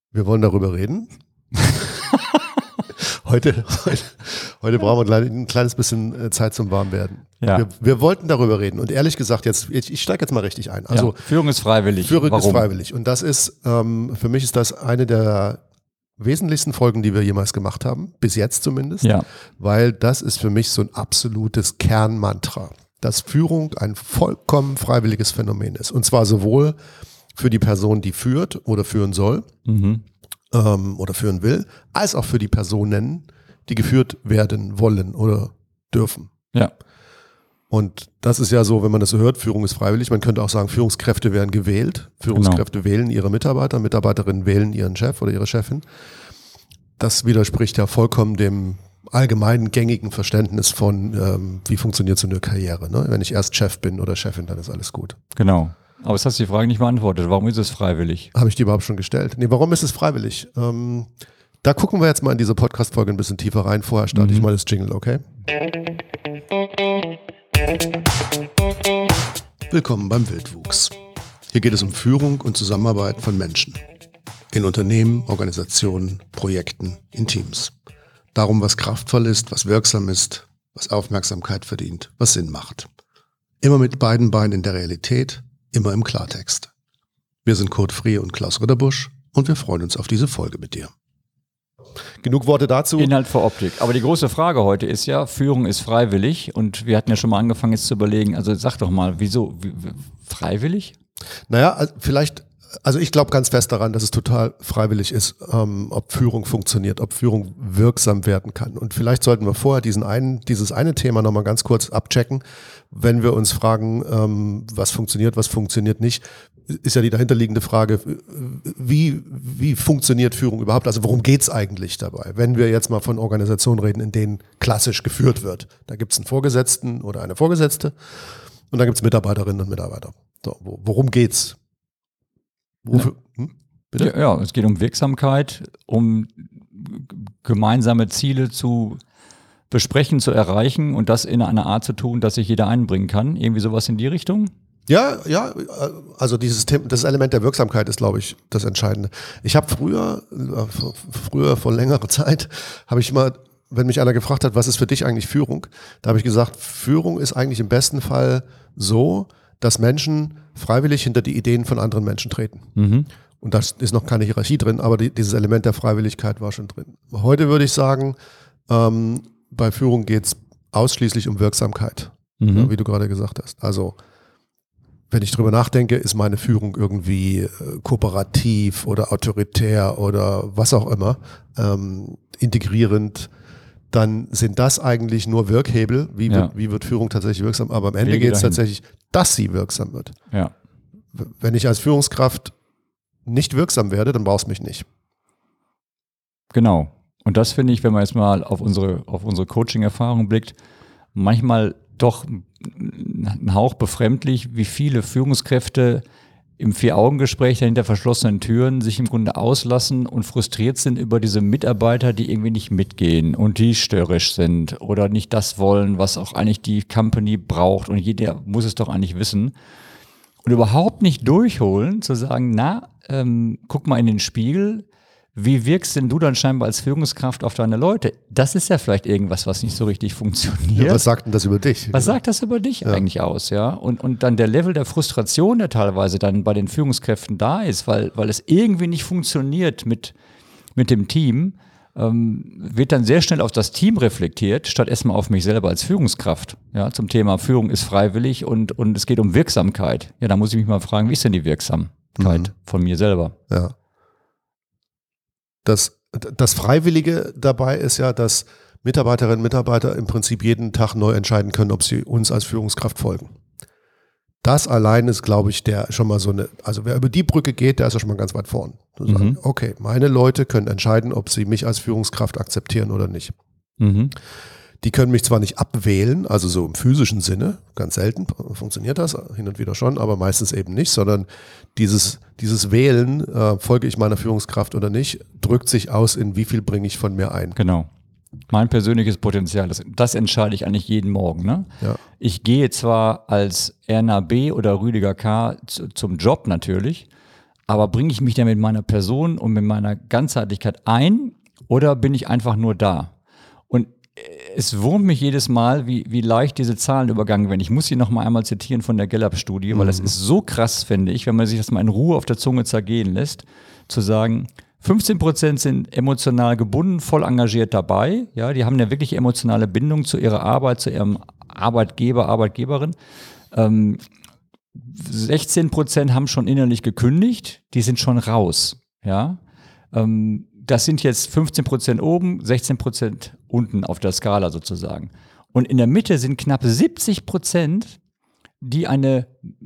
Wir wollen darüber reden. Heute brauchen wir ein kleines bisschen Zeit zum Warmwerden. Ja. Wir wollten darüber reden und ehrlich gesagt, ich steige jetzt mal richtig ein. Also, Führung ist freiwillig. Führung Warum? ist freiwillig und das ist, für mich ist das eine der wesentlichsten Folgen, die wir jemals gemacht haben, bis jetzt zumindest, weil das ist für mich so ein absolutes Kernmantra, dass Führung ein vollkommen freiwilliges Phänomen ist und zwar sowohl für die Person, die führt oder führen soll, oder führen will, als auch für die Personen, die geführt werden wollen oder dürfen. Ja. Und das ist ja so, wenn man das so hört, Führung ist freiwillig. Man könnte auch sagen, Führungskräfte werden gewählt. Führungskräfte wählen ihre Mitarbeiter, Mitarbeiterinnen wählen ihren Chef oder ihre Chefin. Das widerspricht ja vollkommen dem allgemeinen gängigen Verständnis von, wie funktioniert so eine Karriere. Ne? Wenn ich erst Chef bin oder Chefin, dann ist alles gut. Genau. Aber jetzt hast du die Frage nicht beantwortet. Warum ist es freiwillig? Habe ich die überhaupt schon gestellt? Nee, warum ist es freiwillig? Da gucken wir jetzt mal in diese Podcast-Folge ein bisschen tiefer rein. Vorher starte ich mal das Jingle, okay? Willkommen beim Wildwuchs. Hier geht es um Führung und Zusammenarbeit von Menschen. In Unternehmen, Organisationen, Projekten, in Teams. Darum, was kraftvoll ist, was wirksam ist, was Aufmerksamkeit verdient, was Sinn macht. Immer mit beiden Beinen in der Realität, immer im Klartext. Wir sind Kurt Frier und Klaus Ritterbusch und wir freuen uns auf diese Folge mit dir. Genug Worte dazu. Inhalt vor Optik. Aber die große Frage heute ist ja, Führung ist freiwillig und wir hatten ja schon mal angefangen jetzt zu überlegen, also sag doch mal, wieso freiwillig? Naja, also ich glaube ganz fest daran, dass es total freiwillig ist, ob Führung funktioniert, ob Führung wirksam werden kann. Und vielleicht sollten wir vorher dieses eine Thema nochmal ganz kurz abchecken, wenn wir uns fragen, was funktioniert nicht, ist ja die dahinterliegende Frage, wie funktioniert Führung überhaupt? Also worum geht's eigentlich dabei? Wenn wir jetzt mal von Organisationen reden, in denen klassisch geführt wird. Da gibt's einen Vorgesetzten oder eine Vorgesetzte und dann gibt's Mitarbeiterinnen und Mitarbeiter. So, worum geht's? Wofür? Bitte? Ja, es geht um Wirksamkeit, um gemeinsame Ziele zu besprechen, zu erreichen und das in einer Art zu tun, dass sich jeder einbringen kann. Irgendwie sowas in die Richtung? Ja, also das Element der Wirksamkeit ist, glaube ich, das Entscheidende. Ich habe früher vor längerer Zeit, habe ich mal, wenn mich einer gefragt hat, was ist für dich eigentlich Führung, da habe ich gesagt, Führung ist eigentlich im besten Fall so, dass Menschen freiwillig hinter die Ideen von anderen Menschen treten. Und da ist noch keine Hierarchie drin, aber dieses Element der Freiwilligkeit war schon drin. Heute würde ich sagen, bei Führung geht es ausschließlich um Wirksamkeit, wie du gerade gesagt hast. Also wenn ich drüber nachdenke, ist meine Führung irgendwie kooperativ oder autoritär oder was auch immer, integrierend, dann sind das eigentlich nur Wirkhebel. Wie wird Führung tatsächlich wirksam? Aber am Ende geht es tatsächlich, dass sie wirksam wird. Ja. Wenn ich als Führungskraft nicht wirksam werde, dann brauchst du mich nicht. Genau. Und das finde ich, wenn man jetzt mal auf unsere Coaching-Erfahrung blickt, manchmal doch ein Hauch befremdlich, wie viele Führungskräfte im Vier-Augen-Gespräch hinter verschlossenen Türen sich im Grunde auslassen und frustriert sind über diese Mitarbeiter, die irgendwie nicht mitgehen und die störrisch sind oder nicht das wollen, was auch eigentlich die Company braucht und jeder muss es doch eigentlich wissen. Und überhaupt nicht durchholen, zu sagen, guck mal in den Spiegel, wie wirkst denn du dann scheinbar als Führungskraft auf deine Leute? Das ist ja vielleicht irgendwas, was nicht so richtig funktioniert. Ja, was sagt denn das über dich? Was sagt das über dich eigentlich aus, ja? Und dann der Level der Frustration, der teilweise dann bei den Führungskräften da ist, weil es irgendwie nicht funktioniert mit dem Team, wird dann sehr schnell auf das Team reflektiert, statt erstmal auf mich selber als Führungskraft. Ja, zum Thema Führung ist freiwillig und es geht um Wirksamkeit. Ja, da muss ich mich mal fragen, wie ist denn die Wirksamkeit von mir selber? Ja. Das Freiwillige dabei ist ja, dass Mitarbeiterinnen und Mitarbeiter im Prinzip jeden Tag neu entscheiden können, ob sie uns als Führungskraft folgen. Das allein ist, glaube ich, also wer über die Brücke geht, der ist ja schon mal ganz weit vorn. Sagen, okay, meine Leute können entscheiden, ob sie mich als Führungskraft akzeptieren oder nicht. Die können mich zwar nicht abwählen, also so im physischen Sinne, ganz selten funktioniert das, hin und wieder schon, aber meistens eben nicht, sondern dieses Wählen, folge ich meiner Führungskraft oder nicht, drückt sich aus in wie viel bringe ich von mir ein. Genau. Mein persönliches Potenzial, das entscheide ich eigentlich jeden Morgen. Ne? Ja. Ich gehe zwar als Erna B. oder Rüdiger K. zum Job natürlich, aber bringe ich mich da mit meiner Person und mit meiner Ganzheitlichkeit ein oder bin ich einfach nur da? Und es wurmt mich jedes Mal, wie leicht diese Zahlen übergangen werden. Ich muss sie noch mal einmal zitieren von der Gallup-Studie, weil das ist so krass, finde ich, wenn man sich das mal in Ruhe auf der Zunge zergehen lässt, zu sagen, 15% sind emotional gebunden, voll engagiert dabei. Ja, die haben eine wirklich emotionale Bindung zu ihrer Arbeit, zu ihrem Arbeitgeber, Arbeitgeberin. 16% haben schon innerlich gekündigt, die sind schon raus. Ja, das sind jetzt 15% oben, 16% unten auf der Skala sozusagen. Und in der Mitte sind knapp 70%, die eine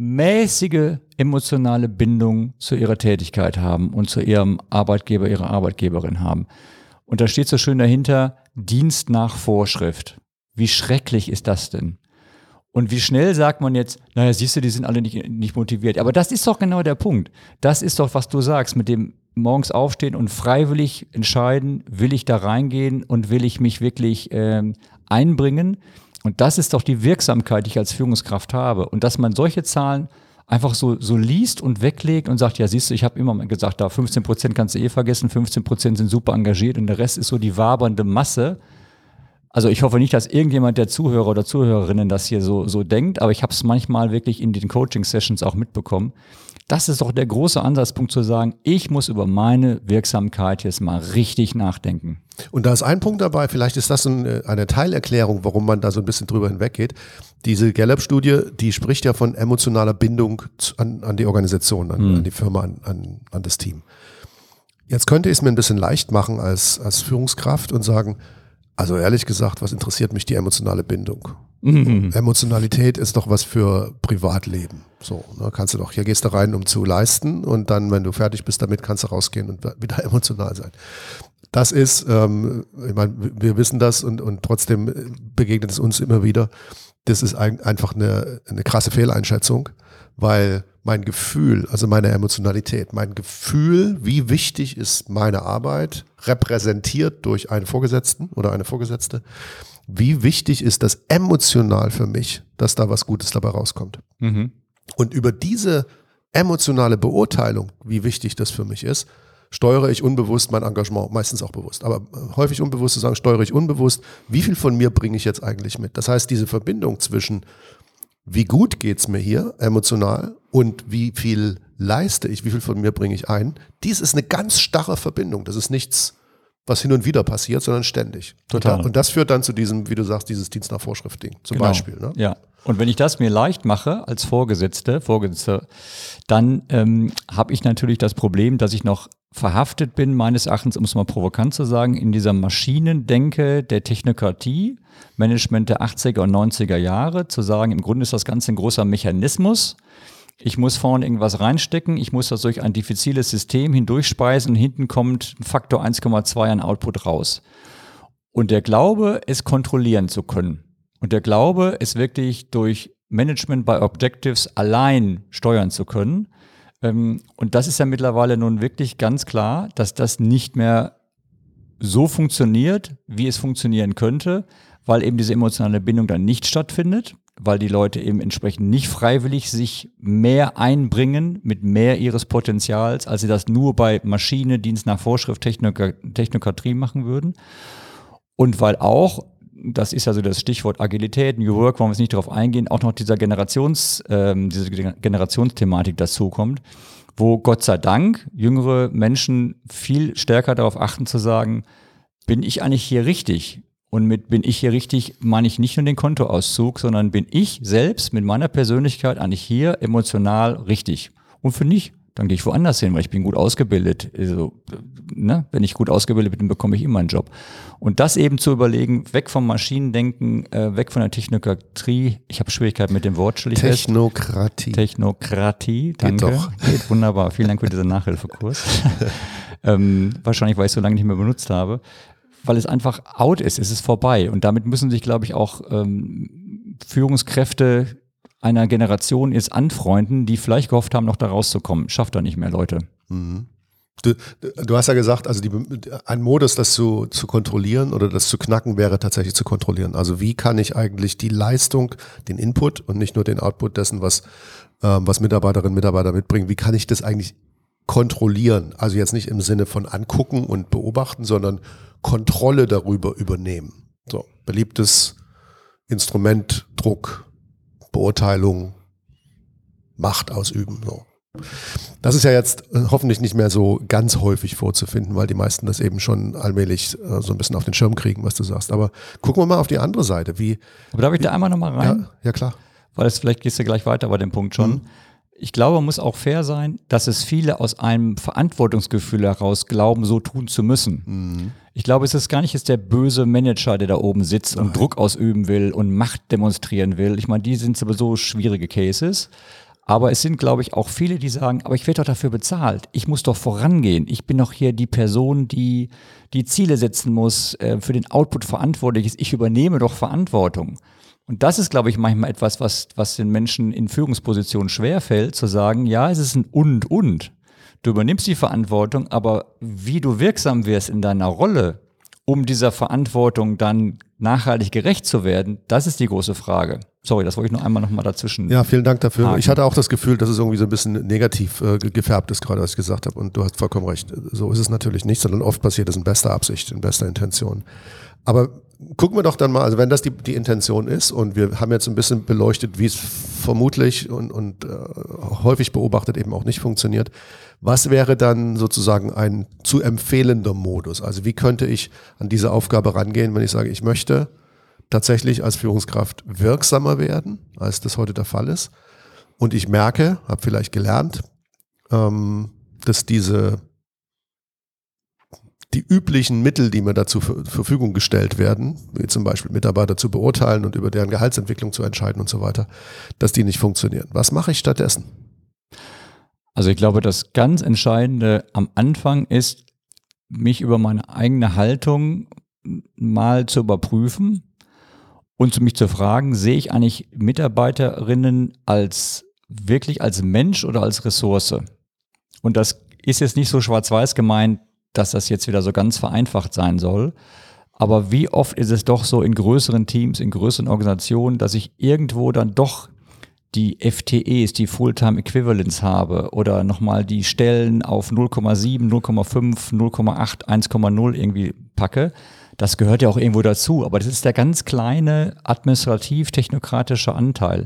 mäßige emotionale Bindung zu ihrer Tätigkeit haben und zu ihrem Arbeitgeber, ihrer Arbeitgeberin haben. Und da steht so schön dahinter, Dienst nach Vorschrift. Wie schrecklich ist das denn? Und wie schnell sagt man jetzt, naja, siehst du, die sind alle nicht motiviert. Aber das ist doch genau der Punkt. Das ist doch, was du sagst, mit dem morgens aufstehen und freiwillig entscheiden, will ich da reingehen und will ich mich wirklich einbringen. Und das ist doch die Wirksamkeit, die ich als Führungskraft habe. Und dass man solche Zahlen einfach so liest und weglegt und sagt, ja siehst du, ich habe immer mal gesagt, da 15% kannst du vergessen, 15% sind super engagiert und der Rest ist so die wabernde Masse. Also ich hoffe nicht, dass irgendjemand der Zuhörer oder Zuhörerinnen das hier so denkt, aber ich habe es manchmal wirklich in den Coaching-Sessions auch mitbekommen. Das ist doch der große Ansatzpunkt zu sagen, ich muss über meine Wirksamkeit jetzt mal richtig nachdenken. Und da ist ein Punkt dabei, vielleicht ist das eine Teilerklärung, warum man da so ein bisschen drüber hinweggeht. Diese Gallup-Studie, die spricht ja von emotionaler Bindung an die Organisation, an die Firma, an das Team. Jetzt könnte ich es mir ein bisschen leicht machen als Führungskraft und sagen, also ehrlich gesagt, was interessiert mich die emotionale Bindung? Emotionalität ist doch was für Privatleben. So, ne, kannst du doch, hier gehst du rein, um zu leisten und dann, wenn du fertig bist damit, kannst du rausgehen und wieder emotional sein. Das ist, ich meine, wir wissen das und trotzdem begegnet es uns immer wieder. Das ist einfach eine krasse Fehleinschätzung, weil mein Gefühl, also meine Emotionalität, mein Gefühl, wie wichtig ist meine Arbeit, repräsentiert durch einen Vorgesetzten oder eine Vorgesetzte, wie wichtig ist das emotional für mich, dass da was Gutes dabei rauskommt. Mhm. Und über diese emotionale Beurteilung, wie wichtig das für mich ist, steuere ich unbewusst mein Engagement, meistens auch bewusst, aber häufig unbewusst zu sagen, steuere ich unbewusst, wie viel von mir bringe ich jetzt eigentlich mit? Das heißt, diese Verbindung zwischen wie gut geht's mir hier emotional und wie viel leiste ich, wie viel von mir bringe ich ein, dies ist eine ganz starre Verbindung. Das ist nichts, was hin und wieder passiert, sondern ständig. Total. Und das führt dann zu diesem, wie du sagst, dieses Dienst nach Vorschrift-Ding zum Beispiel. Ne? Ja. Und wenn ich das mir leicht mache als Vorgesetzter, dann habe ich natürlich das Problem, dass ich noch verhaftet bin, meines Erachtens, um es mal provokant zu sagen, in dieser Maschinendenke der Technokratie, Management der 80er und 90er Jahre, zu sagen, im Grunde ist das Ganze ein großer Mechanismus. Ich muss vorne irgendwas reinstecken, ich muss das durch ein diffiziles System hindurchspeisen und hinten kommt ein Faktor 1,2 an Output raus. Und der Glaube, es kontrollieren zu können und der Glaube, es wirklich durch Management by Objectives allein steuern zu können. Und das ist ja mittlerweile nun wirklich ganz klar, dass das nicht mehr so funktioniert, wie es funktionieren könnte, weil eben diese emotionale Bindung dann nicht stattfindet, weil die Leute eben entsprechend nicht freiwillig sich mehr einbringen mit mehr ihres Potenzials, als sie das nur bei Maschine, Dienst nach Vorschrift, Technokratie machen würden. Und weil auch, das ist ja so das Stichwort Agilität, New Work, wollen wir jetzt nicht darauf eingehen, auch noch diese Generationsthematik dazukommt, wo Gott sei Dank jüngere Menschen viel stärker darauf achten zu sagen, bin ich eigentlich hier richtig? Und mit bin ich hier richtig, meine ich nicht nur den Kontoauszug, sondern bin ich selbst mit meiner Persönlichkeit eigentlich hier emotional richtig. Und für nicht, dann gehe ich woanders hin, weil ich bin gut ausgebildet. Also, ne? Wenn ich gut ausgebildet bin, bekomme ich immer einen Job. Und das eben zu überlegen, weg vom Maschinendenken, weg von der Technokratie. Ich habe Schwierigkeiten mit dem Wort, stelle ich fest. Technokratie, danke. Geht doch. Geht wunderbar. Vielen Dank für diesen Nachhilfekurs. Wahrscheinlich, weil ich es so lange nicht mehr benutzt habe. Weil es einfach out ist, es ist vorbei. Und damit müssen sich, glaube ich, auch Führungskräfte einer Generation jetzt anfreunden, die vielleicht gehofft haben, noch da rauszukommen. Schafft er nicht mehr, Leute. Mhm. Du hast ja gesagt, also ein Modus, das zu kontrollieren oder das zu knacken, wäre tatsächlich zu kontrollieren. Also wie kann ich eigentlich die Leistung, den Input und nicht nur den Output dessen, was Mitarbeiterinnen und Mitarbeiter mitbringen, wie kann ich das eigentlich kontrollieren. Also jetzt nicht im Sinne von angucken und beobachten, sondern Kontrolle darüber übernehmen. So, beliebtes Instrument, Druck, Beurteilung, Macht ausüben. So. Das ist ja jetzt hoffentlich nicht mehr so ganz häufig vorzufinden, weil die meisten das eben schon allmählich so ein bisschen auf den Schirm kriegen, was du sagst. Aber gucken wir mal auf die andere Seite. Aber darf ich da einmal nochmal rein? Ja, klar. Weil vielleicht gehst du gleich weiter bei dem Punkt schon. Ich glaube, man muss auch fair sein, dass es viele aus einem Verantwortungsgefühl heraus glauben, so tun zu müssen. Ich glaube, es ist gar nicht jetzt der böse Manager, der da oben sitzt und Druck ausüben will und Macht demonstrieren will. Ich meine, die sind sowieso schwierige Cases. Aber es sind, glaube ich, auch viele, die sagen, aber ich werde doch dafür bezahlt. Ich muss doch vorangehen. Ich bin doch hier die Person, die die Ziele setzen muss, für den Output verantwortlich ist. Ich übernehme doch Verantwortung. Und das ist, glaube ich, manchmal etwas, was den Menschen in Führungspositionen schwerfällt, zu sagen, ja, es ist ein und. Du übernimmst die Verantwortung, aber wie du wirksam wirst in deiner Rolle, um dieser Verantwortung dann nachhaltig gerecht zu werden, das ist die große Frage. Sorry, das wollte ich noch einmal dazwischen. Ja, vielen Dank dafür. haken. Ich hatte auch das Gefühl, dass es irgendwie so ein bisschen negativ gefärbt ist, gerade was ich gesagt habe. Und du hast vollkommen recht. So ist es natürlich nicht, sondern oft passiert es in bester Absicht, in bester Intention. Aber gucken wir doch dann mal, also wenn das die Intention ist und wir haben jetzt ein bisschen beleuchtet, wie es vermutlich und häufig beobachtet eben auch nicht funktioniert, was wäre dann sozusagen ein zu empfehlender Modus? Also wie könnte ich an diese Aufgabe rangehen, wenn ich sage, ich möchte tatsächlich als Führungskraft wirksamer werden, als das heute der Fall ist. Und ich merke, habe vielleicht gelernt, dass die üblichen Mittel, die mir dazu zur Verfügung gestellt werden, wie zum Beispiel Mitarbeiter zu beurteilen und über deren Gehaltsentwicklung zu entscheiden und so weiter, dass die nicht funktionieren. Was mache ich stattdessen? Also ich glaube, das ganz Entscheidende am Anfang ist, mich über meine eigene Haltung mal zu überprüfen und mich zu fragen, sehe ich eigentlich Mitarbeiterinnen wirklich als Mensch oder als Ressource? Und das ist jetzt nicht so schwarz-weiß gemeint, dass das jetzt wieder so ganz vereinfacht sein soll. Aber wie oft ist es doch so in größeren Teams, in größeren Organisationen, dass ich irgendwo dann doch die FTEs, die Fulltime Equivalents habe oder nochmal die Stellen auf 0,7, 0,5, 0,8, 1,0 irgendwie packe. Das gehört ja auch irgendwo dazu, aber das ist der ganz kleine administrativ-technokratische Anteil.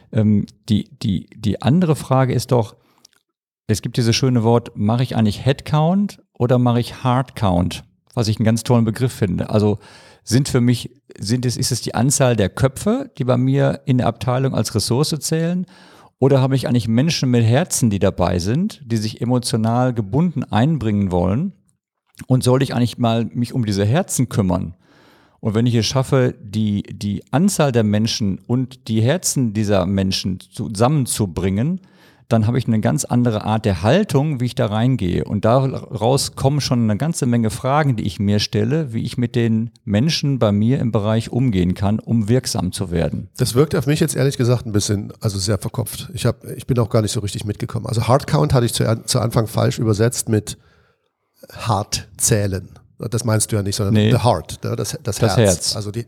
Die andere Frage ist doch, es gibt dieses schöne Wort, mache ich eigentlich Headcount oder mache ich Hardcount? Was ich einen ganz tollen Begriff finde. Also ist es die Anzahl der Köpfe, die bei mir in der Abteilung als Ressource zählen? Oder habe ich eigentlich Menschen mit Herzen, die dabei sind, die sich emotional gebunden einbringen wollen? Und soll ich eigentlich mal mich um diese Herzen kümmern? Und wenn ich es schaffe, die Anzahl der Menschen und die Herzen dieser Menschen zusammenzubringen, dann habe ich eine ganz andere Art der Haltung, wie ich da reingehe. Und daraus kommen schon eine ganze Menge Fragen, die ich mir stelle, wie ich mit den Menschen bei mir im Bereich umgehen kann, um wirksam zu werden. Das wirkt auf mich jetzt ehrlich gesagt ein bisschen, also sehr verkopft. Ich bin auch gar nicht so richtig mitgekommen. Also Hardcount hatte ich zu Anfang falsch übersetzt mit hart zählen. Das meinst du ja nicht, sondern the heart, das Herz. Also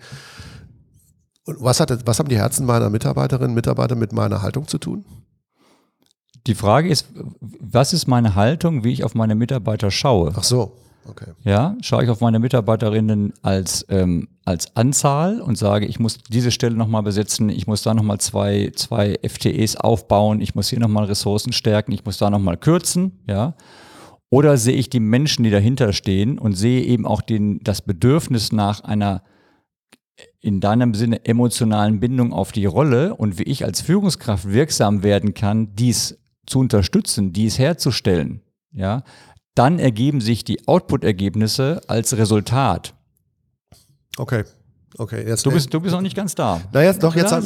und was haben die Herzen meiner Mitarbeiterinnen und Mitarbeiter mit meiner Haltung zu tun? Die Frage ist, was ist meine Haltung, wie ich auf meine Mitarbeiter schaue? Ach so, okay. Ja, schaue ich auf meine Mitarbeiterinnen als Anzahl und sage, ich muss diese Stelle nochmal besetzen, ich muss da nochmal zwei FTEs aufbauen, ich muss hier nochmal Ressourcen stärken, ich muss da nochmal kürzen, ja. Oder sehe ich die Menschen, die dahinter stehen und sehe eben auch das Bedürfnis nach einer in deinem Sinne emotionalen Bindung auf die Rolle und wie ich als Führungskraft wirksam werden kann, dies zu unterstützen, dies herzustellen, ja, dann ergeben sich die Output-Ergebnisse als Resultat. Okay. Jetzt, du bist noch nicht ganz da. Na jetzt doch, was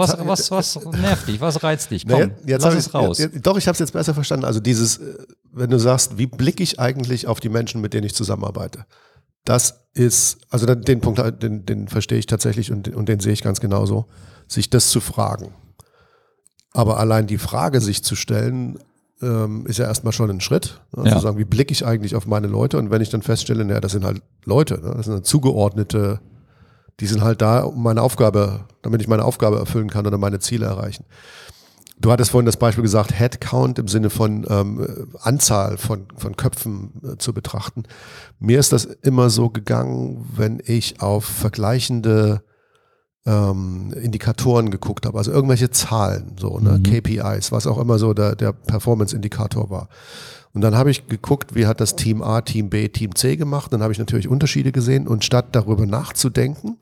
nervt dich, was reizt dich? Komm, lass es raus. Doch, ich habe es jetzt besser verstanden. Also wenn du sagst, wie blicke ich eigentlich auf die Menschen, mit denen ich zusammenarbeite? Das ist, also den Punkt, den verstehe ich tatsächlich und den sehe ich ganz genauso, sich das zu fragen. Aber allein die Frage sich zu stellen, ist ja erstmal schon ein Schritt. Ne? Zu sagen, wie blicke ich eigentlich auf meine Leute? Und wenn ich dann feststelle, das sind halt Leute, ne? Das sind halt Zugeordnete, die sind halt da, damit ich meine Aufgabe erfüllen kann oder meine Ziele erreichen. Du hattest vorhin das Beispiel gesagt, Headcount im Sinne von Anzahl von Köpfen zu betrachten. Mir ist das immer so gegangen, wenn ich auf vergleichende Indikatoren geguckt habe, also irgendwelche Zahlen, so, ne, KPIs, was auch immer so der Performance-Indikator war. Und dann habe ich geguckt, wie hat das Team A, Team B, Team C gemacht. Dann habe ich natürlich Unterschiede gesehen und statt darüber nachzudenken,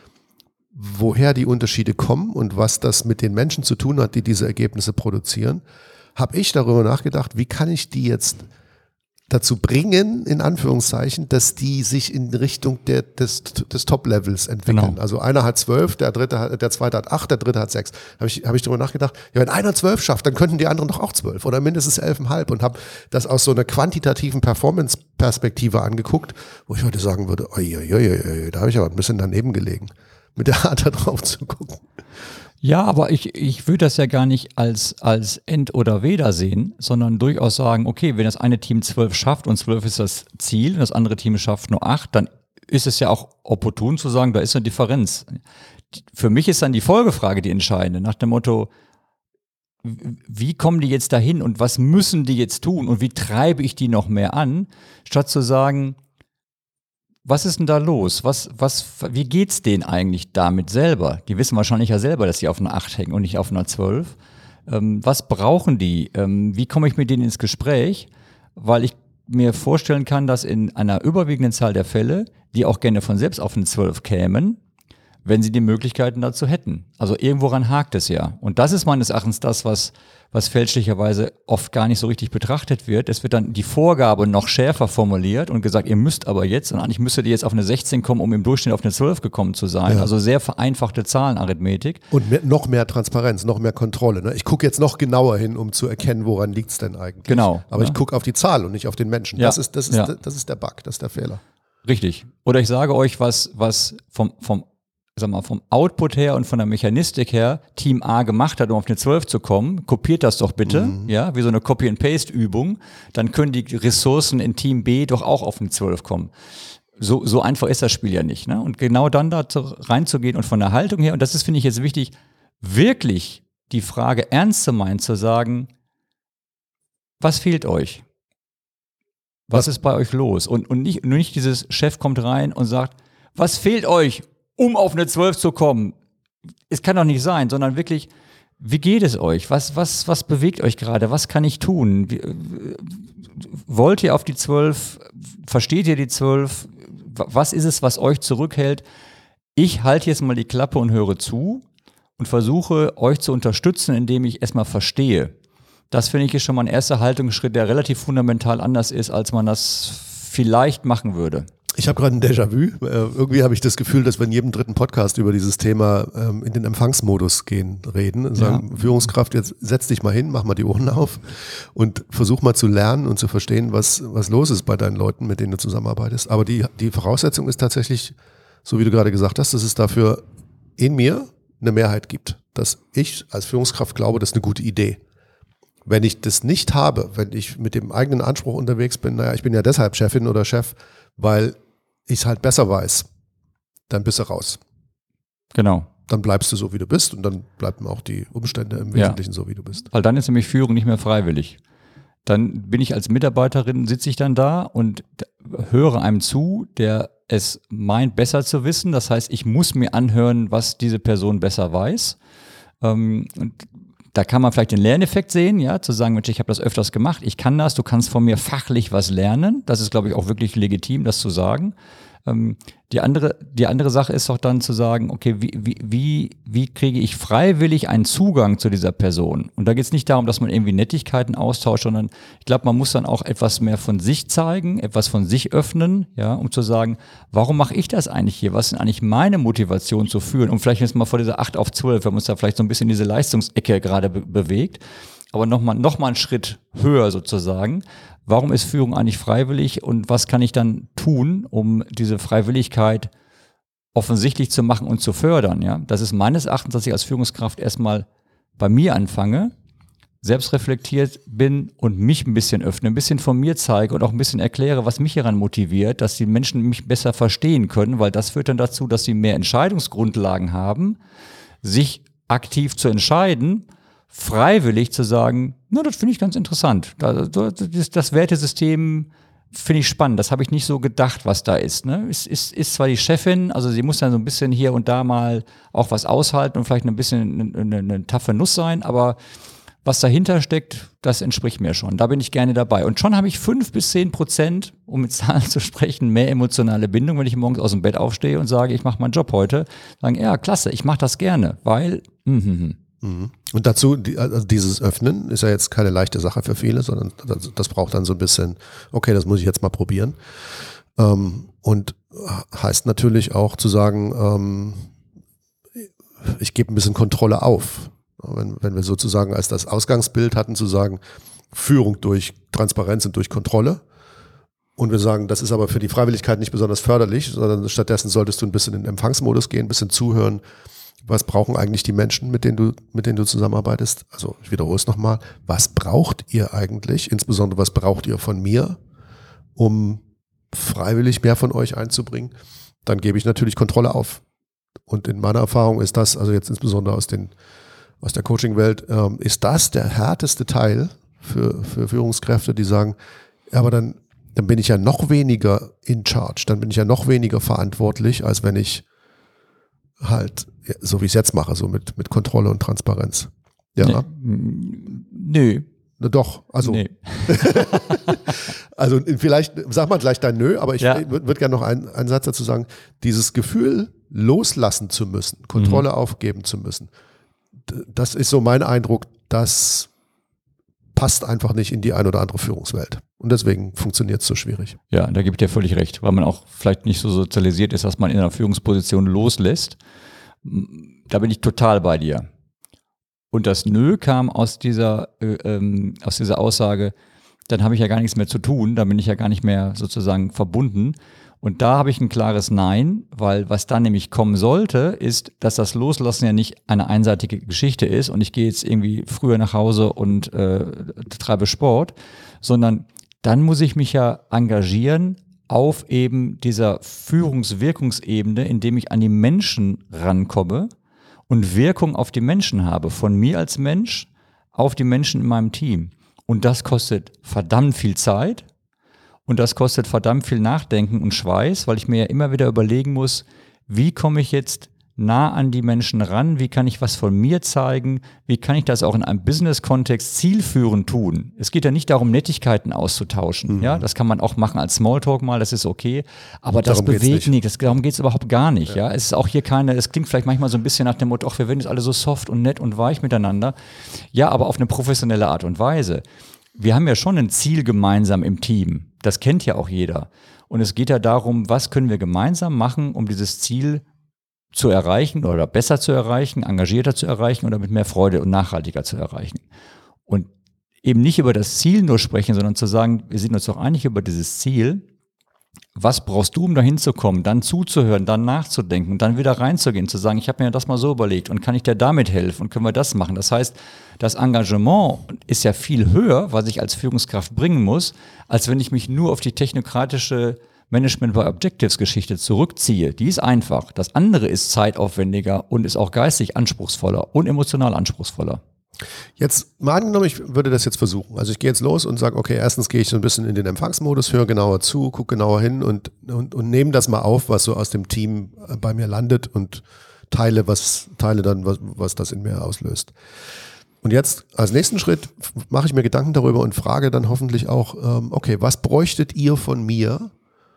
woher die Unterschiede kommen und was das mit den Menschen zu tun hat, die diese Ergebnisse produzieren, habe ich darüber nachgedacht, wie kann ich die jetzt dazu bringen, in Anführungszeichen, dass die sich in Richtung des Top-Levels entwickeln. Genau. Also einer hat 12, der zweite hat 8, der dritte hat 6. Habe ich darüber nachgedacht, ja, wenn einer 12 schafft, dann könnten die anderen doch auch 12 oder mindestens 11,5 und habe das aus so einer quantitativen Performance-Perspektive angeguckt, wo ich heute sagen würde, da habe ich aber ein bisschen daneben gelegen, mit der Art da drauf zu gucken. Ja, aber ich würde das ja gar nicht als End oder Weder sehen, sondern durchaus sagen, okay, wenn das eine Team 12 schafft und 12 ist das Ziel und das andere Team schafft nur 8, dann ist es ja auch opportun zu sagen, da ist eine Differenz. Für mich ist dann die Folgefrage die entscheidende, nach dem Motto, wie kommen die jetzt dahin und was müssen die jetzt tun und wie treibe ich die noch mehr an, statt zu sagen, was ist denn da los? Wie geht's denen eigentlich damit selber? Die wissen wahrscheinlich ja selber, dass sie auf einer 8 hängen und nicht auf einer 12. Was brauchen die? Wie komme ich mit denen ins Gespräch? Weil ich mir vorstellen kann, dass in einer überwiegenden Zahl der Fälle die auch gerne von selbst auf eine 12 kämen, wenn sie die Möglichkeiten dazu hätten. Also irgendworan hakt es ja. Und das ist meines Erachtens das, was fälschlicherweise oft gar nicht so richtig betrachtet wird. Es wird dann die Vorgabe noch schärfer formuliert und gesagt, ihr müsst aber jetzt, und eigentlich müsstet ihr jetzt auf eine 16 kommen, um im Durchschnitt auf eine 12 gekommen zu sein. Ja. Also sehr vereinfachte Zahlenarithmetik. Und noch mehr Transparenz, noch mehr Kontrolle. Ne? Ich gucke jetzt noch genauer hin, um zu erkennen, woran liegt es denn eigentlich. Genau. Aber ich gucke auf die Zahl und nicht auf den Menschen. Ja. Das ist der Bug, das ist der Fehler. Richtig. Oder ich sage euch, was vom Output her und von der Mechanistik her Team A gemacht hat, um auf eine 12 zu kommen, kopiert das doch bitte, ja, wie so eine Copy-and-Paste-Übung, dann können die Ressourcen in Team B doch auch auf eine 12 kommen. So einfach ist das Spiel ja nicht, ne? Und genau dann da reinzugehen und von der Haltung her, und das ist, finde ich, jetzt wichtig, wirklich die Frage ernst zu meinen, zu sagen, was fehlt euch? Was ist bei euch los? Und nicht dieses Chef kommt rein und sagt, was fehlt euch, um auf eine 12 zu kommen? Es kann doch nicht sein, sondern wirklich, wie geht es euch? Was bewegt euch gerade? Was kann ich tun? Wollt ihr auf die 12? Versteht ihr die 12? Was ist es, was euch zurückhält? Ich halte jetzt mal die Klappe und höre zu und versuche, euch zu unterstützen, indem ich erstmal verstehe. Das, finde ich, ist schon mal ein erster Haltungsschritt, der relativ fundamental anders ist, als man das vielleicht machen würde. Ich habe gerade ein Déjà-vu. Irgendwie habe ich das Gefühl, dass wir in jedem dritten Podcast über dieses Thema in den Empfangsmodus reden und sagen, ja. Führungskraft, jetzt setz dich mal hin, mach mal die Ohren auf und versuch mal zu lernen und zu verstehen, was los ist bei deinen Leuten, mit denen du zusammenarbeitest. Aber die Voraussetzung ist tatsächlich, so wie du gerade gesagt hast, dass es dafür in mir eine Mehrheit gibt. Dass ich als Führungskraft glaube, das ist eine gute Idee. Wenn ich das nicht habe, wenn ich mit dem eigenen Anspruch unterwegs bin, naja, ich bin ja deshalb Chefin oder Chef, weil ich es halt besser weiß, dann bist du raus. Genau. Dann bleibst du so, wie du bist und dann bleiben auch die Umstände im Wesentlichen so, wie du bist. Weil dann ist nämlich Führung nicht mehr freiwillig. Dann bin ich als Mitarbeiterin, sitze ich dann da und höre einem zu, der es meint, besser zu wissen. Das heißt, ich muss mir anhören, was diese Person besser weiß. Und da kann man vielleicht den Lerneffekt sehen, ja, zu sagen, Mensch, ich habe das öfters gemacht, ich kann das, du kannst von mir fachlich was lernen. Das ist, glaube ich, auch wirklich legitim, das zu sagen. Die andere Sache ist doch dann zu sagen, okay, wie kriege ich freiwillig einen Zugang zu dieser Person? Und da geht es nicht darum, dass man irgendwie Nettigkeiten austauscht, sondern ich glaube, man muss dann auch etwas mehr von sich zeigen, etwas von sich öffnen, ja, um zu sagen, warum mache ich das eigentlich hier? Was ist denn eigentlich meine Motivation zu führen? Und vielleicht jetzt mal vor dieser 8 auf 12, wenn man uns da vielleicht so ein bisschen diese Leistungsecke gerade bewegt, aber noch mal einen Schritt höher sozusagen. Warum ist Führung eigentlich freiwillig und was kann ich dann tun, um diese Freiwilligkeit offensichtlich zu machen und zu fördern? Ja? Das ist meines Erachtens, dass ich als Führungskraft erstmal bei mir anfange, selbstreflektiert bin und mich ein bisschen öffne, ein bisschen von mir zeige und auch ein bisschen erkläre, was mich hieran motiviert, dass die Menschen mich besser verstehen können, weil das führt dann dazu, dass sie mehr Entscheidungsgrundlagen haben, sich aktiv zu entscheiden, freiwillig zu sagen, na, das finde ich ganz interessant. Das Wertesystem finde ich spannend. Das habe ich nicht so gedacht, was da ist. Ne? Es ist zwar die Chefin, also sie muss dann so ein bisschen hier und da mal auch was aushalten und vielleicht ein bisschen eine taffe Nuss sein, aber was dahinter steckt, das entspricht mir schon. Da bin ich gerne dabei. Und schon habe ich 5-10%, um mit Zahlen zu sprechen, mehr emotionale Bindung, wenn ich morgens aus dem Bett aufstehe und sage, ich mache meinen Job heute. Sagen, ja, klasse, ich mache das gerne, weil Und dazu, also dieses Öffnen ist ja jetzt keine leichte Sache für viele, sondern das braucht dann so ein bisschen, okay, das muss ich jetzt mal probieren. Und heißt natürlich auch zu sagen, ich gebe ein bisschen Kontrolle auf. Wenn wir sozusagen als das Ausgangsbild hatten, zu sagen, Führung durch Transparenz und durch Kontrolle. Und wir sagen, das ist aber für die Freiwilligkeit nicht besonders förderlich, sondern stattdessen solltest du ein bisschen in den Empfangsmodus gehen, ein bisschen zuhören. Was brauchen eigentlich die Menschen, mit denen du zusammenarbeitest? Also ich wiederhole es nochmal. Was braucht ihr eigentlich? Insbesondere, was braucht ihr von mir, um freiwillig mehr von euch einzubringen? Dann gebe ich natürlich Kontrolle auf. Und in meiner Erfahrung ist das, also jetzt insbesondere aus der Coaching-Welt, ist das der härteste Teil für Führungskräfte, die sagen, ja, aber dann bin ich ja noch weniger in charge, dann bin ich ja noch weniger verantwortlich, als wenn ich halt, so wie ich es jetzt mache, so mit Kontrolle und Transparenz. Ja. Nö. Doch, also. Nee. Also vielleicht, sag mal gleich dein Nö, aber ich würde gerne noch einen Satz dazu sagen. Dieses Gefühl, loslassen zu müssen, Kontrolle aufgeben zu müssen, das ist so mein Eindruck, das passt einfach nicht in die ein oder andere Führungswelt. Und deswegen funktioniert es so schwierig. Ja, da gebe ich dir völlig recht, weil man auch vielleicht nicht so sozialisiert ist, dass man in einer Führungsposition loslässt. Da bin ich total bei dir. Und das Nö kam aus dieser Aussage, dann habe ich ja gar nichts mehr zu tun, dann bin ich ja gar nicht mehr sozusagen verbunden. Und da habe ich ein klares Nein, weil was dann nämlich kommen sollte, ist, dass das Loslassen ja nicht eine einseitige Geschichte ist und ich gehe jetzt irgendwie früher nach Hause und treibe Sport, sondern dann muss ich mich ja engagieren auf eben dieser Führungswirkungsebene, indem ich an die Menschen rankomme und Wirkung auf die Menschen habe, von mir als Mensch auf die Menschen in meinem Team. Und das kostet verdammt viel Zeit. Und das kostet verdammt viel Nachdenken und Schweiß, weil ich mir ja immer wieder überlegen muss, wie komme ich jetzt nah an die Menschen ran, wie kann ich was von mir zeigen, wie kann ich das auch in einem Business-Kontext zielführend tun. Es geht ja nicht darum, Nettigkeiten auszutauschen. Ja, das kann man auch machen als Smalltalk mal, das ist okay, aber das bewegt nicht, darum geht es überhaupt gar nicht. Ja, es ist auch hier es klingt vielleicht manchmal so ein bisschen nach dem Motto, ach, wir werden jetzt alle so soft und nett und weich miteinander. Ja, aber auf eine professionelle Art und Weise. Wir haben ja schon ein Ziel gemeinsam im Team. Das kennt ja auch jeder. Und es geht ja darum, was können wir gemeinsam machen, um dieses Ziel zu erreichen oder besser zu erreichen, engagierter zu erreichen oder mit mehr Freude und nachhaltiger zu erreichen. Und eben nicht über das Ziel nur sprechen, sondern zu sagen, wir sind uns doch einig über dieses Ziel. Was brauchst du, um da hinzukommen? Dann zuzuhören, dann nachzudenken, dann wieder reinzugehen, zu sagen, ich habe mir das mal so überlegt und kann ich dir damit helfen und können wir das machen? Das heißt, das Engagement ist ja viel höher, was ich als Führungskraft bringen muss, als wenn ich mich nur auf die technokratische Management by Objectives Geschichte zurückziehe. Die ist einfach. Das andere ist zeitaufwendiger und ist auch geistig anspruchsvoller und emotional anspruchsvoller. Jetzt mal angenommen, ich würde das jetzt versuchen. Also ich gehe jetzt los und sage, okay, erstens gehe ich so ein bisschen in den Empfangsmodus, höre genauer zu, gucke genauer hin und nehme das mal auf, was so aus dem Team bei mir landet und teile dann, was das in mir auslöst. Und jetzt als nächsten Schritt mache ich mir Gedanken darüber und frage dann hoffentlich auch, okay, was bräuchtet ihr von mir,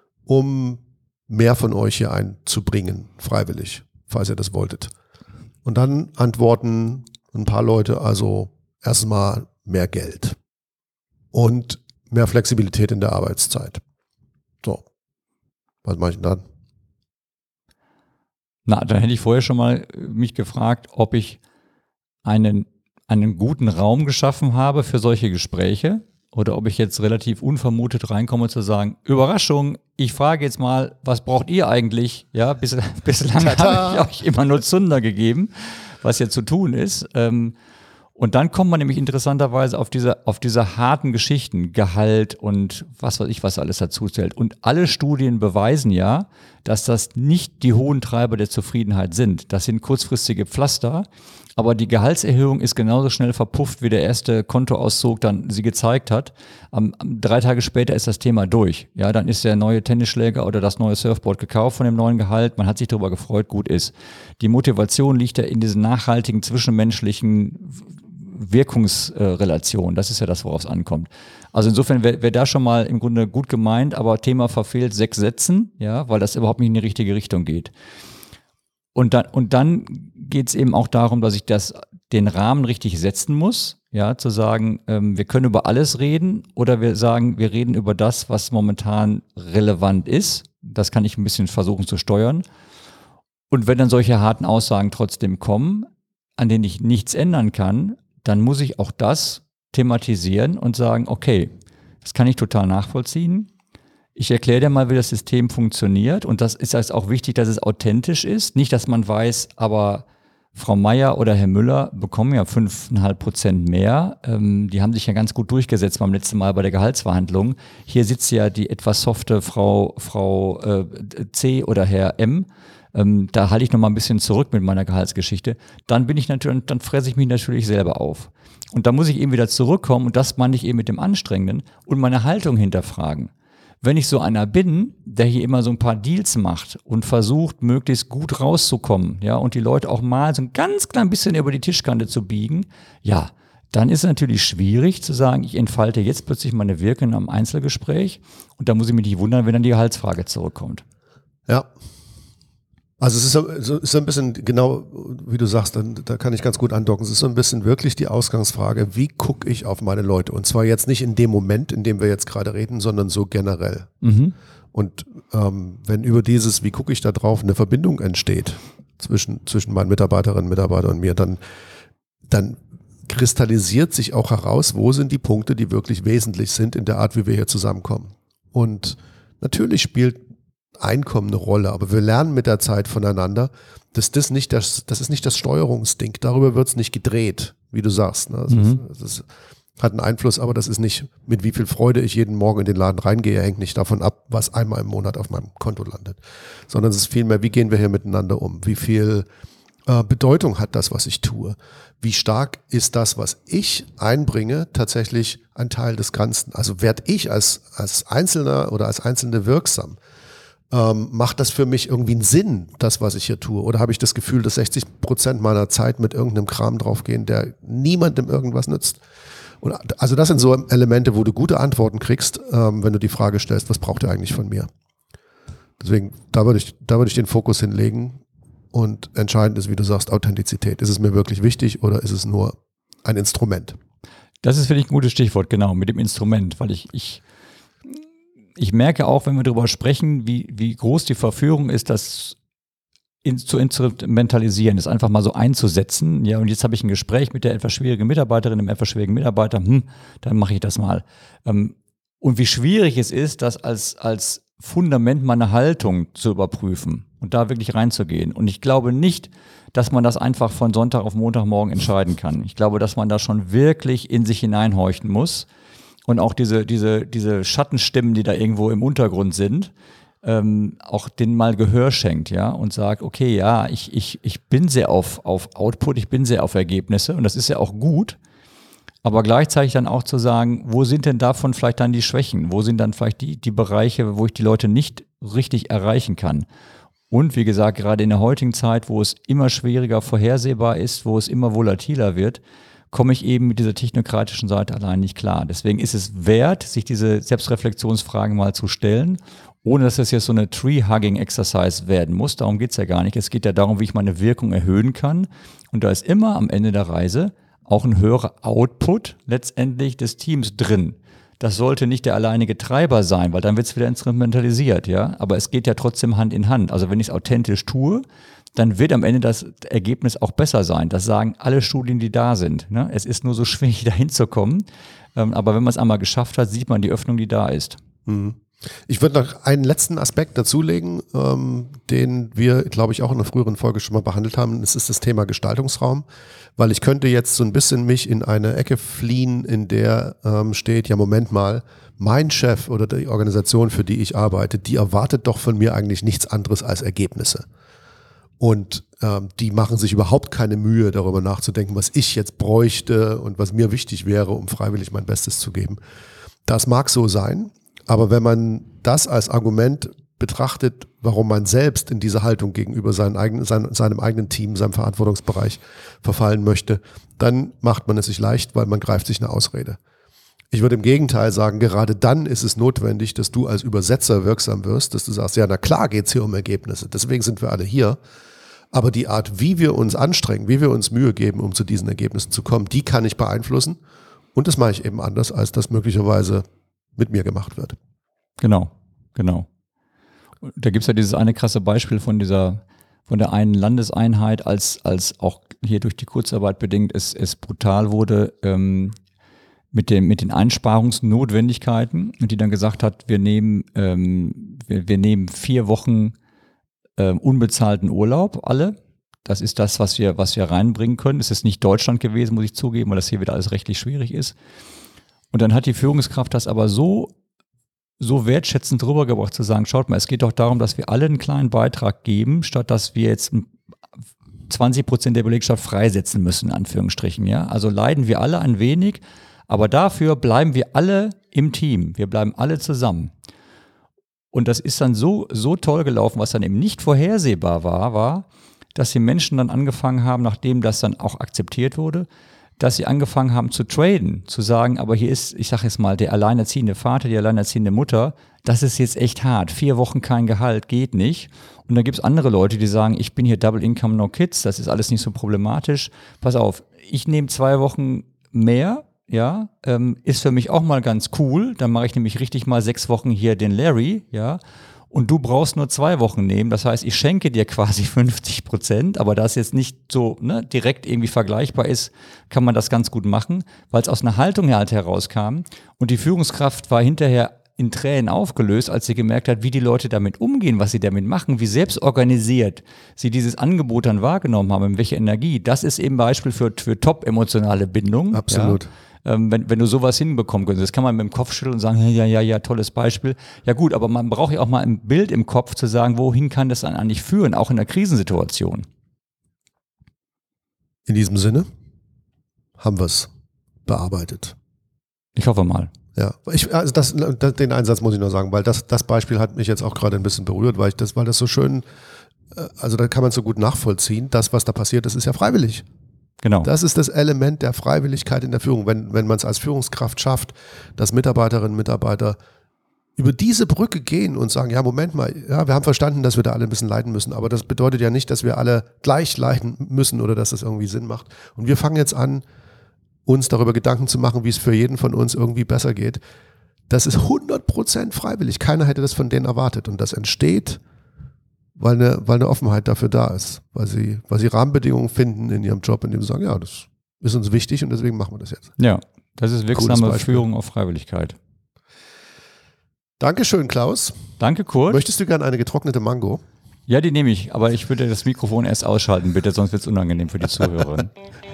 um mehr von euch hier einzubringen, freiwillig, falls ihr das wolltet. Und dann antworten ein paar Leute, also erstmal mehr Geld und mehr Flexibilität in der Arbeitszeit. So, was mache ich denn dann? Na, dann hätte ich vorher schon mal mich gefragt, ob ich einen guten Raum geschaffen habe für solche Gespräche oder ob ich jetzt relativ unvermutet reinkomme zu sagen, Überraschung, ich frage jetzt mal, was braucht ihr eigentlich? Ja, bislang habe ich euch immer nur Zunder gegeben, was jetzt zu tun ist. Und dann kommt man nämlich interessanterweise auf diese harten Geschichten, Gehalt und was weiß ich, was alles dazu zählt. Und alle Studien beweisen ja, dass das nicht die hohen Treiber der Zufriedenheit sind. Das sind kurzfristige Pflaster, aber die Gehaltserhöhung ist genauso schnell verpufft, wie der erste Kontoauszug dann sie gezeigt hat. 3 Tage später ist das Thema durch. Ja, dann ist der neue Tennisschläger oder das neue Surfboard gekauft von dem neuen Gehalt. Man hat sich darüber gefreut, gut ist. Die Motivation liegt ja in diesen nachhaltigen zwischenmenschlichen Wirkungsrelation. Das ist ja das, worauf es ankommt. Also insofern wäre da schon mal im Grunde gut gemeint, aber Thema verfehlt 6 Sätzen, ja, weil das überhaupt nicht in die richtige Richtung geht. Und dann geht es eben auch darum, dass ich den Rahmen richtig setzen muss, ja, zu sagen, wir können über alles reden oder wir sagen, wir reden über das, was momentan relevant ist. Das kann ich ein bisschen versuchen zu steuern. Und wenn dann solche harten Aussagen trotzdem kommen, an denen ich nichts ändern kann, dann muss ich auch das thematisieren und sagen, okay, das kann ich total nachvollziehen. Ich erkläre dir mal, wie das System funktioniert und das ist also auch wichtig, dass es authentisch ist. Nicht, dass man weiß, aber Frau Meier oder Herr Müller bekommen ja 5,5% mehr. Die haben sich ja ganz gut durchgesetzt beim letzten Mal bei der Gehaltsverhandlung. Hier sitzt ja die etwas softe Frau C oder Herr M. Da halte ich noch mal ein bisschen zurück mit meiner Gehaltsgeschichte. Dann fresse ich mich natürlich selber auf. Und da muss ich eben wieder zurückkommen und das meine ich eben mit dem Anstrengenden und meine Haltung hinterfragen. Wenn ich so einer bin, der hier immer so ein paar Deals macht und versucht, möglichst gut rauszukommen, ja, und die Leute auch mal so ein ganz klein bisschen über die Tischkante zu biegen, ja, dann ist es natürlich schwierig zu sagen, ich entfalte jetzt plötzlich meine Wirkung am Einzelgespräch und da muss ich mich nicht wundern, wenn dann die Gehaltsfrage zurückkommt. Ja. Also es ist so ein bisschen, genau wie du sagst, da kann ich ganz gut andocken, es ist so ein bisschen wirklich die Ausgangsfrage, wie gucke ich auf meine Leute? Und zwar jetzt nicht in dem Moment, in dem wir jetzt gerade reden, sondern so generell. Mhm. Und wenn über dieses, wie gucke ich da drauf, eine Verbindung entsteht zwischen meinen Mitarbeiterinnen, Mitarbeitern und mir, dann kristallisiert sich auch heraus, wo sind die Punkte, die wirklich wesentlich sind in der Art, wie wir hier zusammenkommen. Und natürlich spielt Einkommen eine Rolle, aber wir lernen mit der Zeit voneinander, das ist nicht das Steuerungsding, darüber wird es nicht gedreht, wie du sagst. Ne? Das hat einen Einfluss, aber das ist nicht, mit wie viel Freude ich jeden Morgen in den Laden reingehe, hängt nicht davon ab, was einmal im Monat auf meinem Konto landet, sondern es ist vielmehr, wie gehen wir hier miteinander um, wie viel Bedeutung hat das, was ich tue, wie stark ist das, was ich einbringe, tatsächlich ein Teil des Ganzen, also werde ich als Einzelner oder als Einzelne wirksam. Macht das für mich irgendwie einen Sinn, das, was ich hier tue? Oder habe ich das Gefühl, dass 60% meiner Zeit mit irgendeinem Kram draufgehen, der niemandem irgendwas nützt? Und also das sind so Elemente, wo du gute Antworten kriegst, wenn du die Frage stellst, was braucht ihr eigentlich von mir? Deswegen, da würde ich den Fokus hinlegen. Und entscheidend ist, wie du sagst, Authentizität. Ist es mir wirklich wichtig oder ist es nur ein Instrument? Das ist, finde ich, ein gutes Stichwort, genau, mit dem Instrument, weil ich merke auch, wenn wir darüber sprechen, wie groß die Verführung ist, das zu instrumentalisieren, das einfach mal so einzusetzen. Ja, und jetzt habe ich ein Gespräch mit der etwas schwierigen Mitarbeiterin, dem etwas schwierigen Mitarbeiter, dann mache ich das mal. Und wie schwierig es ist, das als Fundament meiner Haltung zu überprüfen und da wirklich reinzugehen. Und ich glaube nicht, dass man das einfach von Sonntag auf Montagmorgen entscheiden kann. Ich glaube, dass man da schon wirklich in sich hineinhorchen muss. Und auch diese Schattenstimmen, die da irgendwo im Untergrund sind, auch denen mal Gehör schenkt, ja, und sagt, okay, ja, ich bin sehr auf Output, ich bin sehr auf Ergebnisse und das ist ja auch gut, aber gleichzeitig dann auch zu sagen, wo sind denn davon vielleicht dann die Schwächen, wo sind dann vielleicht die Bereiche, wo ich die Leute nicht richtig erreichen kann. Und wie gesagt, gerade in der heutigen Zeit, wo es immer schwieriger vorhersehbar ist, wo es immer volatiler wird, komme ich eben mit dieser technokratischen Seite allein nicht klar. Deswegen ist es wert, sich diese Selbstreflexionsfragen mal zu stellen, ohne dass das jetzt so eine Tree-Hugging-Exercise werden muss. Darum geht es ja gar nicht. Es geht ja darum, wie ich meine Wirkung erhöhen kann. Und da ist immer am Ende der Reise auch ein höherer Output letztendlich des Teams drin. Das sollte nicht der alleinige Treiber sein, weil dann wird es wieder instrumentalisiert, ja. Aber es geht ja trotzdem Hand in Hand. Also wenn ich es authentisch tue, dann wird am Ende das Ergebnis auch besser sein. Das sagen alle Studien, die da sind. Ne? Es ist nur so schwierig, da hinzukommen. Aber wenn man es einmal geschafft hat, sieht man die Öffnung, die da ist. Mhm. Ich würde noch einen letzten Aspekt dazulegen, den wir, glaube ich, auch in einer früheren Folge schon mal behandelt haben. Das ist das Thema Gestaltungsraum, weil ich könnte jetzt so ein bisschen mich in eine Ecke fliehen, in der steht, ja Moment mal, mein Chef oder die Organisation, für die ich arbeite, die erwartet doch von mir eigentlich nichts anderes als Ergebnisse. Und die machen sich überhaupt keine Mühe, darüber nachzudenken, was ich jetzt bräuchte und was mir wichtig wäre, um freiwillig mein Bestes zu geben. Das mag so sein. Aber wenn man das als Argument betrachtet, warum man selbst in diese Haltung gegenüber seinem eigenen Team, seinem Verantwortungsbereich verfallen möchte, dann macht man es sich leicht, weil man greift sich eine Ausrede. Ich würde im Gegenteil sagen, gerade dann ist es notwendig, dass du als Übersetzer wirksam wirst, dass du sagst, ja, na klar geht's hier um Ergebnisse, deswegen sind wir alle hier. Aber die Art, wie wir uns anstrengen, wie wir uns Mühe geben, um zu diesen Ergebnissen zu kommen, die kann ich beeinflussen. Und das mache ich eben anders, als das möglicherweise mit mir gemacht wird. Genau. Und da gibt es ja dieses eine krasse Beispiel von der einen Landeseinheit, als auch hier durch die Kurzarbeit bedingt es brutal wurde mit den Einsparungsnotwendigkeiten und die dann gesagt hat, wir nehmen 4 Wochen unbezahlten Urlaub alle. Das ist das, was wir reinbringen können. Es ist nicht Deutschland gewesen, muss ich zugeben, weil das hier wieder alles rechtlich schwierig ist. Und dann hat die Führungskraft das aber so wertschätzend rübergebracht, zu sagen, schaut mal, es geht doch darum, dass wir alle einen kleinen Beitrag geben, statt dass wir jetzt 20% der Belegschaft freisetzen müssen, in Anführungsstrichen. Ja? Also leiden wir alle ein wenig, aber dafür bleiben wir alle im Team. Wir bleiben alle zusammen. Und das ist dann so toll gelaufen, was dann eben nicht vorhersehbar war, dass die Menschen dann angefangen haben, nachdem das dann auch akzeptiert wurde, dass sie angefangen haben zu traden, zu sagen, aber hier ist, ich sage jetzt mal, der alleinerziehende Vater, die alleinerziehende Mutter, das ist jetzt echt hart. 4 Wochen kein Gehalt, geht nicht. Und dann gibt es andere Leute, die sagen, ich bin hier Double Income, no Kids, das ist alles nicht so problematisch. Pass auf, ich nehme 2 Wochen mehr, ja, ist für mich auch mal ganz cool. Dann mache ich nämlich richtig mal 6 Wochen hier den Larry, ja. Und du brauchst nur 2 Wochen nehmen. Das heißt, ich schenke dir quasi 50%, aber da es jetzt nicht so direkt irgendwie vergleichbar ist, kann man das ganz gut machen, weil es aus einer Haltung halt herauskam. Und die Führungskraft war hinterher in Tränen aufgelöst, als sie gemerkt hat, wie die Leute damit umgehen, was sie damit machen, wie selbstorganisiert sie dieses Angebot dann wahrgenommen haben, in welcher Energie. Das ist eben Beispiel für top-emotionale Bindung. Absolut. Ja. Wenn du sowas hinbekommen könntest. Das kann man mit dem Kopf schütteln und sagen, ja, tolles Beispiel. Ja gut, aber man braucht ja auch mal ein Bild im Kopf zu sagen, wohin kann das dann eigentlich führen, auch in einer Krisensituation. In diesem Sinne haben wir es bearbeitet. Ich hoffe mal. Ja, den Einsatz muss ich noch sagen, weil das Beispiel hat mich jetzt auch gerade ein bisschen berührt, weil das so schön, also da kann man es so gut nachvollziehen. Das, was da passiert ist ja freiwillig. Genau. Das ist das Element der Freiwilligkeit in der Führung. Wenn man es als Führungskraft schafft, dass Mitarbeiterinnen und Mitarbeiter über diese Brücke gehen und sagen, ja, Moment mal, ja, wir haben verstanden, dass wir da alle ein bisschen leiden müssen, aber das bedeutet ja nicht, dass wir alle gleich leiden müssen oder dass das irgendwie Sinn macht. Und wir fangen jetzt an, uns darüber Gedanken zu machen, wie es für jeden von uns irgendwie besser geht. Das ist 100% freiwillig. Keiner hätte das von denen erwartet. Und das entsteht, weil eine Offenheit dafür da ist, weil sie Rahmenbedingungen finden in ihrem Job, in dem sie sagen, ja, das ist uns wichtig und deswegen machen wir das jetzt. Ja, das ist wirksame Führung auf Freiwilligkeit. Dankeschön, Klaus. Danke, Kurt. Möchtest du gerne eine getrocknete Mango? Ja, die nehme ich, aber ich würde das Mikrofon erst ausschalten, bitte, sonst wird es unangenehm für die Zuhörerin.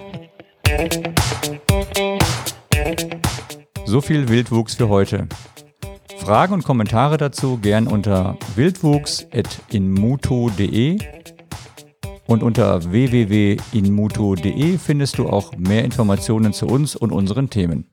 So viel Wildwuchs für heute. Fragen und Kommentare dazu gern unter wildwuchs@inmuto.de und unter www.inmuto.de findest du auch mehr Informationen zu uns und unseren Themen.